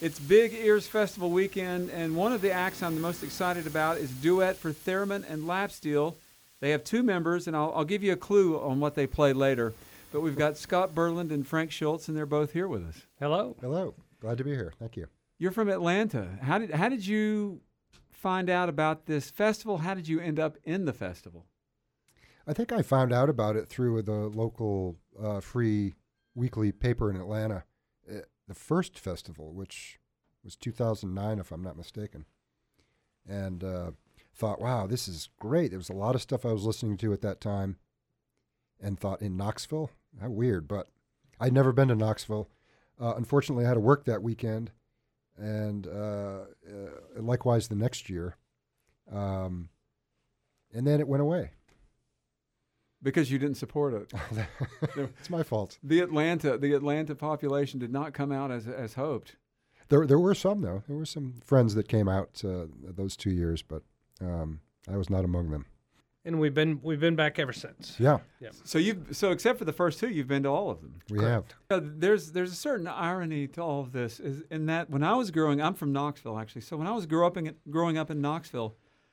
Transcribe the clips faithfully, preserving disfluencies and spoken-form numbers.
It's Big Ears Festival weekend, and one of the acts I'm the most excited about is Duet for Theremin and Lap Steel. They have two members, and I'll, I'll give you a clue on what they play later. But we've got Scott Berland and Frank Schultz, and they're both here with us. Hello. Hello. Glad to be here. Thank you. You're from Atlanta. How did how did you find out about this festival? How did you end up in the festival? I think I found out about it through the local uh, free weekly paper in Atlanta. Uh, the first festival, which was two thousand nine, if I'm not mistaken. And uh, thought, wow, this is great. There was a lot of stuff I was listening to at that time and thought, in Knoxville? How weird. But I'd never been to Knoxville. Uh, unfortunately, I had to work that weekend. And uh, uh, likewise the next year. Um, and then it went away. Because you didn't support it. It's my fault. The Atlanta, the Atlanta population did not come out as as hoped. There, there were some though. There were some friends that came out uh, those two years, but um, I was not among them. And we've been we've been back ever since. Yeah. Yeah. So you, so except for the first two, you've been to all of them. We Correct. have. Uh, there's there's a certain irony to all of this, is in that when I was growing, I'm from Knoxville actually. So when I was grow up in, growing up in Knoxville,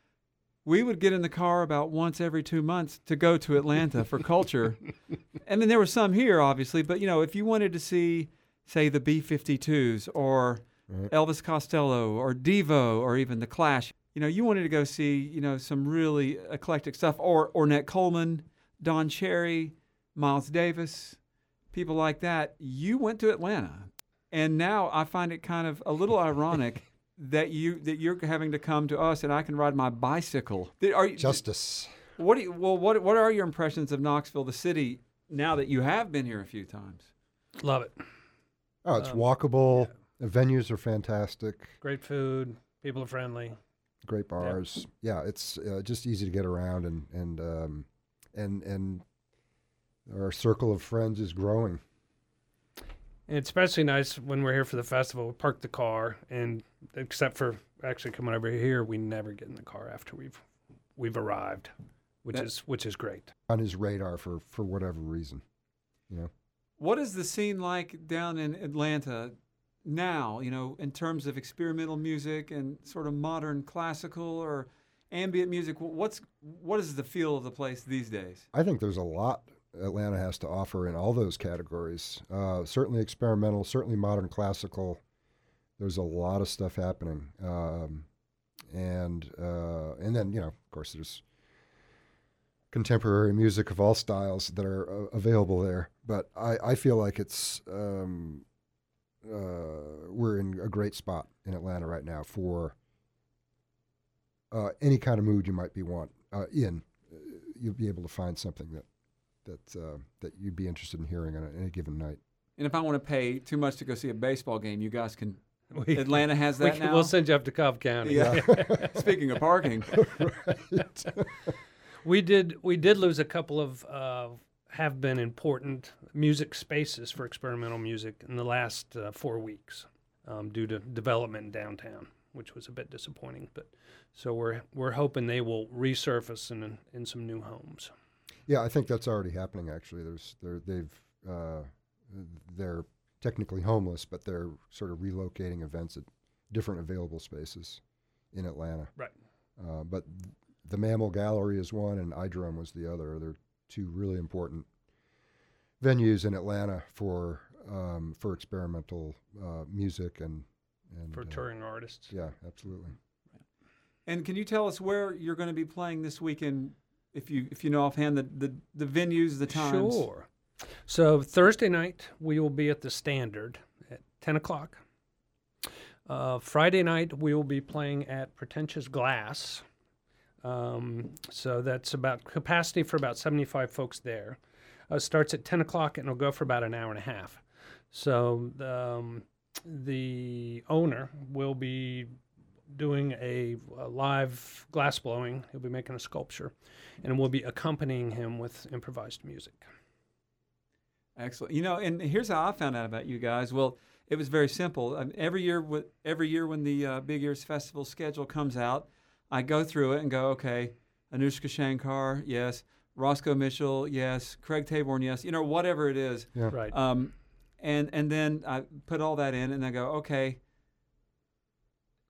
we would get in the car about once every two months to go to Atlanta for culture. And then there were some here, obviously. But, you know, if you wanted to see, say, the B fifty-twos or Right. Elvis Costello or Devo or even The Clash, you know, you wanted to go see, you know, some really eclectic stuff. Or Ornette Coleman, Don Cherry, Miles Davis, people like that. You went to Atlanta. And now I find it kind of a little ironic that you that you're having to come to us and I can ride my bicycle. Are you, Justice. What do you, well what what are your impressions of Knoxville, the city, now that you have been here a few times? Love it. Oh, it's Um, walkable. The venues are fantastic. Great food. People are friendly. Great bars. Yeah, it's uh, just easy to get around, and and um, and and our circle of friends is growing. And it's especially nice when we're here for the festival. We park the car, and except for actually coming over here, we never get in the car after we've we've arrived, which That- is which is great. On his radar for, for whatever reason, you know. What is the scene like down in Atlanta now, you know, in terms of experimental music and sort of modern classical or ambient music? What's what is the feel of the place these days? I think there's a lot Atlanta has to offer in all those categories. Uh, certainly experimental, certainly modern classical. There's a lot of stuff happening, um, and uh, and then you know, of course, there's contemporary music of all styles that are uh, available there. But I, I feel like it's um, uh, we're in a great spot in Atlanta right now for uh, any kind of mood you might be want uh, in. Uh, you'll be able to find something that that uh, that you'd be interested in hearing on any given night. And if I want to pay too much to go see a baseball game, you guys can. We, Atlanta has we that can, now. We'll send you up to Cobb County. Yeah. Speaking of parking, Right. We did we did lose a couple of uh, have been important music spaces for experimental music in the last uh, four weeks um, due to development in downtown, which was a bit disappointing. But so we're we're hoping they will resurface in in some new homes. Yeah, I think that's already happening. Actually, there's they're they've uh, they're technically homeless, but they're sort of relocating events at different available spaces in Atlanta. Right. Uh, but the Mammal Gallery is one, and iDrum was the other. They're two really important venues in Atlanta for um, for experimental uh, music and and For uh, touring artists. Yeah, absolutely. and can you tell us where you're going to be playing this weekend? If you if you know offhand the the, the venues, the times. Sure. So Thursday night we will be at the Standard at ten o'clock. Uh, Friday night we will be playing at Pretentious Glass. Um, so that's about capacity for about seventy-five folks there. Uh, starts at ten o'clock and it'll go for about an hour and a half. So um, the owner will be doing a, a live glass blowing. He'll be making a sculpture, and we'll be accompanying him with improvised music. Excellent. You know, and here's how I found out about you guys. Well, it was very simple. Um, every year, w- every year when the uh, Big Ears Festival schedule comes out, I go through it and go, okay, Anushka Shankar, yes. Roscoe Mitchell, yes. Craig Taborn, yes. You know, whatever it is. Yeah. Right. Um, and and then I put all that in, and I go, okay,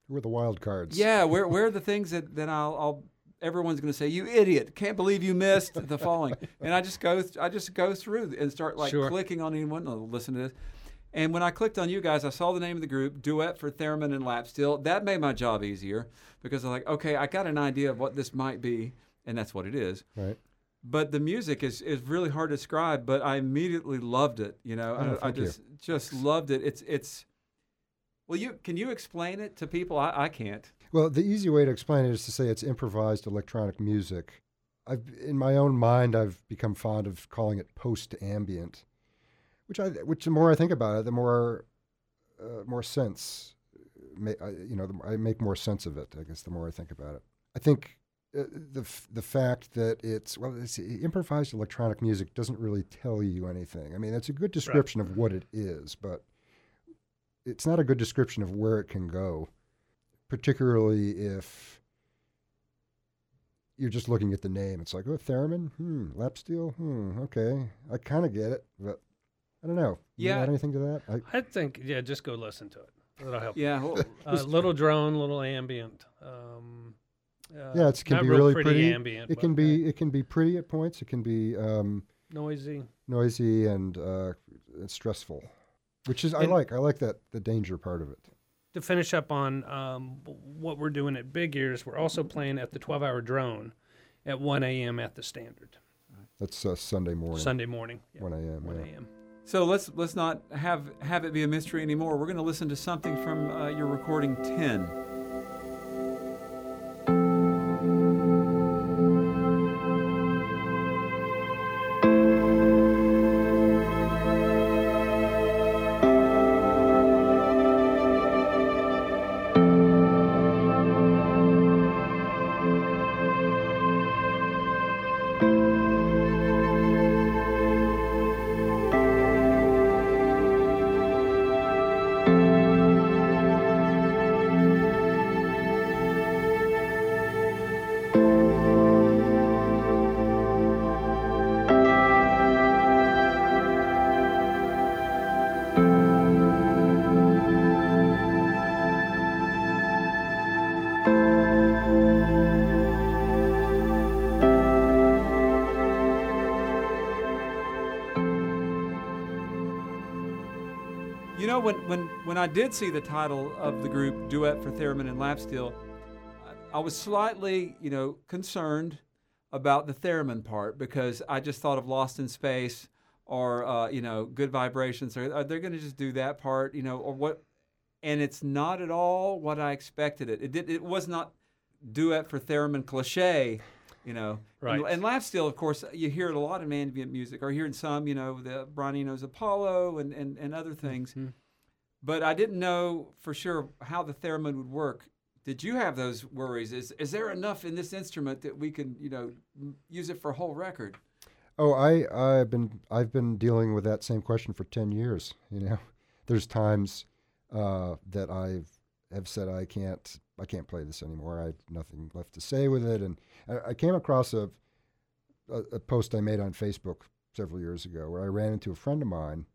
Who are the wild cards? Yeah, where where are the things that, that I'll, I'll everyone's going to say, you idiot, can't believe you missed the following. And I just go th- I just go through and start like Sure. clicking on anyone. Oh, listen to this. And when I clicked on you guys, I saw the name of the group, Duet for Theremin and Lap Steel. That made my job easier because I was like, okay, I got an idea of what this might be, and that's what it is. Right. But the music is, is really hard to describe, but I immediately loved it. You know, Oh, I, I thank you. just just loved it. It's it's well, you can you explain it to people? I, I can't. Well, the easy way to explain it is to say it's improvised electronic music. I've, in my own mind, I've become fond of calling it post-ambient, which I, which the more I think about it, the more, uh, more sense, ma- I, you know, the, I make more sense of it. I guess the more I think about it, I think uh, the f- the fact that it's well, it's, improvised electronic music doesn't really tell you anything. I mean, it's a good description of what it is, but it's not a good description of where it can go, particularly if you're just looking at the name. It's like, oh, theremin, hmm, lap steel, hmm, okay, I kind of get it, but I don't know. You Yeah. add anything to that? I, I think, yeah, just go listen to it. That'll help. Yeah. Well, Uh, little drone, little ambient. Um, uh, yeah, it can not be real really pretty, pretty. ambient. It but, can be it can be pretty at points. It can be um, uh, noisy. noisy and uh, stressful, which is I And- like. I like that the danger part of it. To finish up on um, what we're doing at Big Ears, we're also playing at the twelve-hour drone at one a.m. at the Standard. That's uh, Sunday morning, Sunday morning. Yeah, one a.m. one Yeah. a.m. so let's let's not have have it be a mystery anymore. We're going to listen to something from uh, your recording ten. You know, when, when, when I did see the title of the group, Duet for Theremin and Lap Steel, I, I was slightly, you know, concerned about the theremin part because I just thought of Lost in Space or, uh, you know, Good Vibrations. Are, are they going to just do that part, you know, or what? And it's not at all what I expected it. It did. It was not Duet for Theremin cliche, you know. Right. And, and Lap Steel, of course, you hear it a lot in ambient music, or hearing some, you know, the Brian Eno's Apollo and, and, and other things. Mm-hmm. But I didn't know for sure how the theremin would work. Did you have those worries? Is is there enough in this instrument that we can, you know, m- use it for a whole record? Oh, I I've been I've been dealing with that same question for ten years. You know, there's times uh, that I've have said I can't I can't play this anymore. I have nothing left to say with it, and I, I came across a, a a post I made on Facebook several years ago where I ran into a friend of mine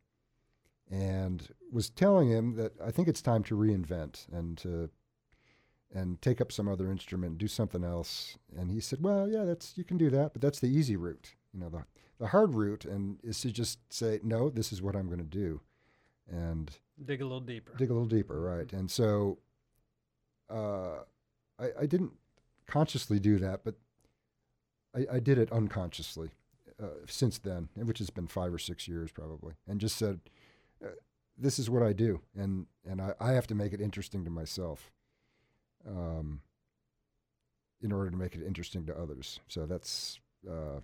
and was telling him that I think it's time to reinvent and to and take up some other instrument, do something else. And he said, well, yeah, that's you can do that, but that's the easy route. You know, the the hard route and is to just say, no, this is what I'm going to do, and Dig a little deeper. dig a little deeper, right? And so uh, I, I didn't consciously do that, but I, I did it unconsciously uh, since then, which has been five or six years probably, and just said, uh, this is what I do, and, and I, I have to make it interesting to myself um, in order to make it interesting to others. So that's, uh,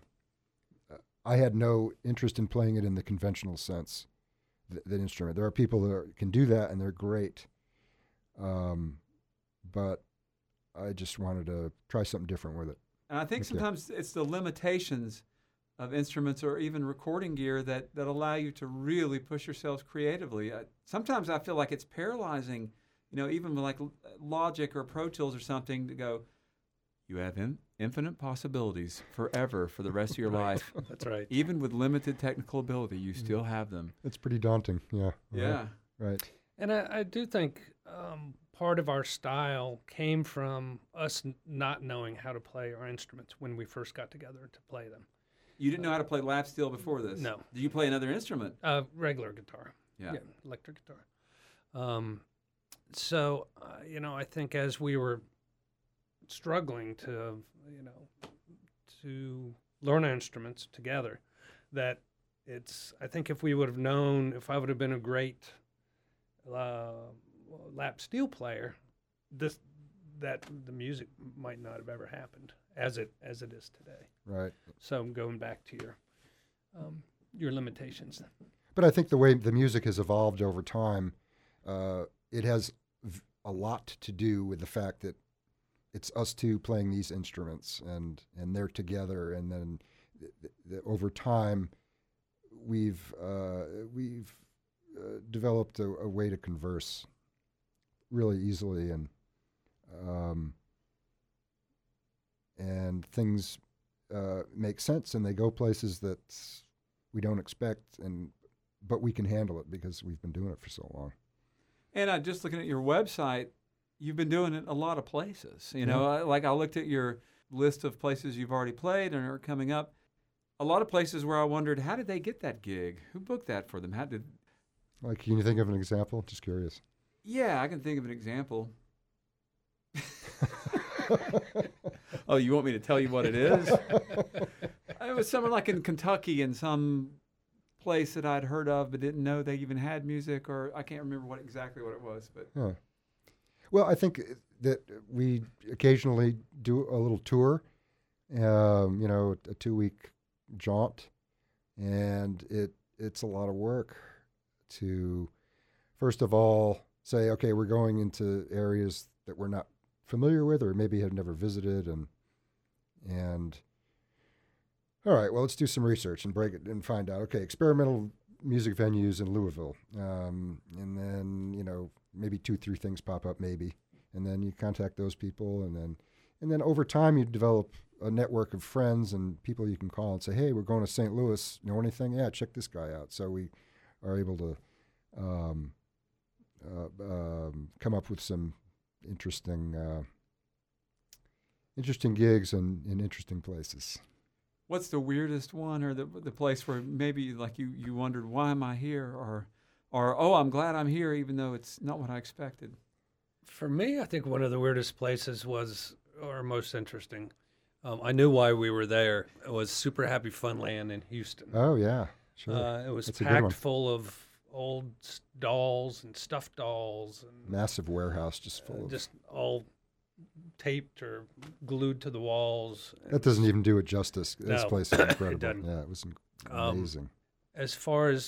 I had no interest in playing it in the conventional sense, th- that instrument. There are people that are, can do that, and they're great. Um, but I just wanted to try something different with it. And I think Okay. sometimes it's the limitations of instruments or even recording gear that, that allow you to really push yourselves creatively. Uh, sometimes I feel like it's paralyzing, you know, even with like L- Logic or Pro Tools or something to go, you have in, infinite possibilities forever for the rest of your life. That's right. Even with limited technical ability, you still have them. It's pretty daunting. Yeah. Yeah. Right. And I, I do think um, part of our style came from us n- not knowing how to play our instruments when we first got together to play them. You didn't know how to play lap steel before this? No. Did you play another instrument? Uh, regular guitar. Yeah. Electric guitar. Um, so, uh, you know, I think as we were struggling to, you know, to learn our instruments together, that it's, I think if we would have known, if I would have been a great uh, lap steel player, this, that the music might not have ever happened as it as it is today. Right. So going back to your um, your limitations. But I think the way the music has evolved over time, uh, it has v- a lot to do with the fact that it's us two playing these instruments, and, and they're together, and then th- th- over time, we've uh, we've uh, developed a, a way to converse really easily, and um, and things uh, make sense, and they go places that we don't expect, and but we can handle it because we've been doing it for so long. And uh, just looking at your website, you've been doing it a lot of places. You know, I, like I looked at your list of places you've already played and are coming up. A lot of places where I wondered, how did they get that gig? Who booked that for them? How did? Like, can you think of an example? Just curious. Yeah, I can think of an example. Oh, you want me to tell you what it is? It was someone like in Kentucky in some place that I'd heard of but didn't know they even had music, or I can't remember what exactly what it was. But Huh. Well, I think that we occasionally do a little tour, um, you know, a two-week jaunt, and it it's a lot of work to, first of all, say, okay, we're going into areas that we're not familiar with or maybe have never visited, and and all right, well, let's do some research and break it and find out, okay, experimental music venues in Louisville, um, and then, you know, maybe two, three things pop up maybe, and then you contact those people, and then and then over time you develop a network of friends and people you can call and say, hey, we're going to Saint Louis, know anything? Yeah, check this guy out. So we are able to um, uh, um, come up with some interesting uh, interesting gigs and in interesting places. what's the weirdest one, or the the place where maybe like you, you wondered, why am I here, or or oh, I'm glad I'm here even though it's not what I expected? For me, I think one of the weirdest places was, or most interesting, um, I knew why we were there. It was Super Happy Funland in Houston. Oh, yeah, sure. Uh, it was That's a good one. packed full of old s- dolls and stuffed dolls, and Massive warehouse just uh, full of... just all taped or glued to the walls. That doesn't even do it justice. This No, place is it incredible. doesn't. Yeah, it was in- Um, amazing. As far as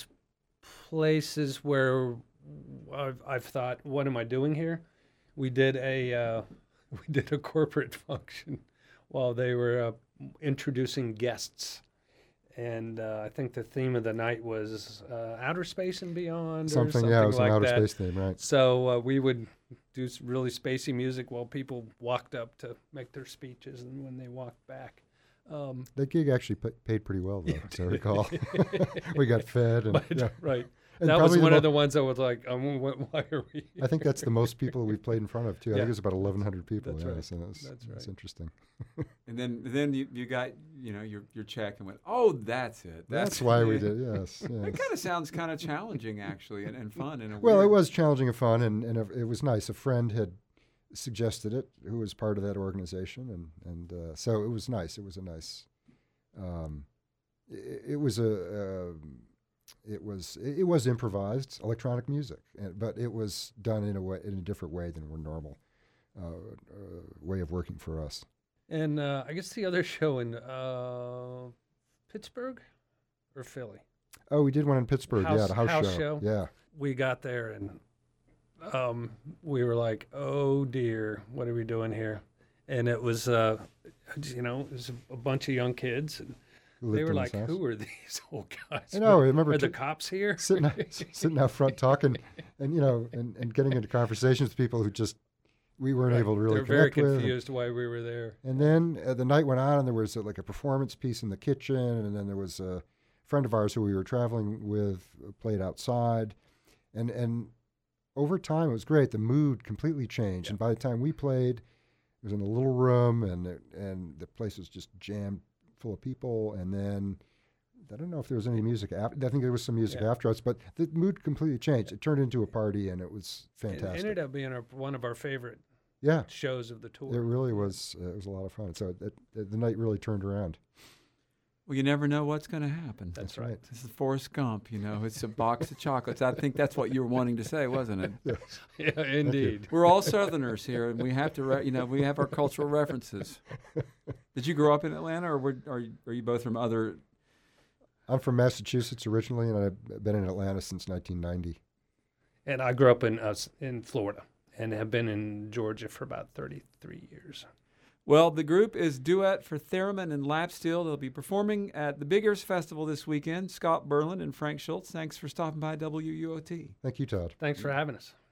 places where I've, I've thought, what am I doing here? We did a uh, we did a corporate function while they were uh, introducing guests, and uh, I think the theme of the night was uh, outer space and beyond, Something, or something yeah, it was like an outer that. space theme, right. So uh, we would do s- really spacey music while people walked up to make their speeches, and when they walked back. Um, That gig actually pa- paid pretty well, though, as I recall. We got fed. And, but, yeah. right. And that was probably one mo- of the ones I was like, um, wh- why are we here? I think that's the most people we've played in front of, too. I Yeah. think it was about eleven hundred people. That's yeah, right. so that's, That's that's right. interesting. And then then you, you got, you know, your your check and went, oh, that's it. That's, why we it." did, yes. It yes. kind of sounds kind of challenging, actually, and, and fun. In a Well, it weird- was challenging and fun, and, and it was nice. A friend had suggested it, who was part of that organization, and and uh, so it was nice. It was a nice. Um, it, it was a. Um, it was it, it was improvised electronic music, and, but it was done in a way in a different way than our normal uh, uh, way of working for us. And uh, I guess the other show in uh, Pittsburgh or Philly. Oh, we did one in Pittsburgh. yeah, House- the house, house show. show. Yeah, We got there and um, we were like, oh dear, what are we doing here? And it was, uh, you know, it was a, a bunch of young kids. And who they lived were in like, this house. who are these old guys? I know. I remember Are the t- cops here? sitting out, sitting out front talking, and you know, and, and getting into conversations with people who just we weren't Right. able to really They're very connect with. And- confused why we were there. And then uh, the night went on, and there was uh, like a performance piece in the kitchen, and then there was a friend of ours who we were traveling with uh, played outside, and and over time, it was great. The mood completely changed. Yeah. And by the time we played, it was in a little room, and it, and the place was just jammed full of people. And then I don't know if there was any music after. I think there was some music Yeah. after us, but the mood completely changed. It turned into a party, and it was It fantastic. ended up being our, one of our favorite yeah, shows of the tour. it really was. Uh, it was a lot of fun. So it, it, the night really turned around. Well, you never know what's going to happen. That's That's right. right. This is Forrest Gump, you know. It's a box of chocolates. I think that's what you were wanting to say, wasn't it? Yes. Yeah, indeed. We're all Southerners here, and we have to, re- you know, we have our cultural references. Did you grow up in Atlanta, or were, are, you, are you both from other? I'm from Massachusetts originally, and I've been in Atlanta since nineteen ninety. And I grew up in uh, in Florida and have been in Georgia for about thirty-three years. Well, the group is Duet for Theremin and Lap Steel. They'll be performing at the Big Ears Festival this weekend. Scott Berlin and Frank Schultz, thanks for stopping by W U O T. Thank you, Todd. Thanks for having us.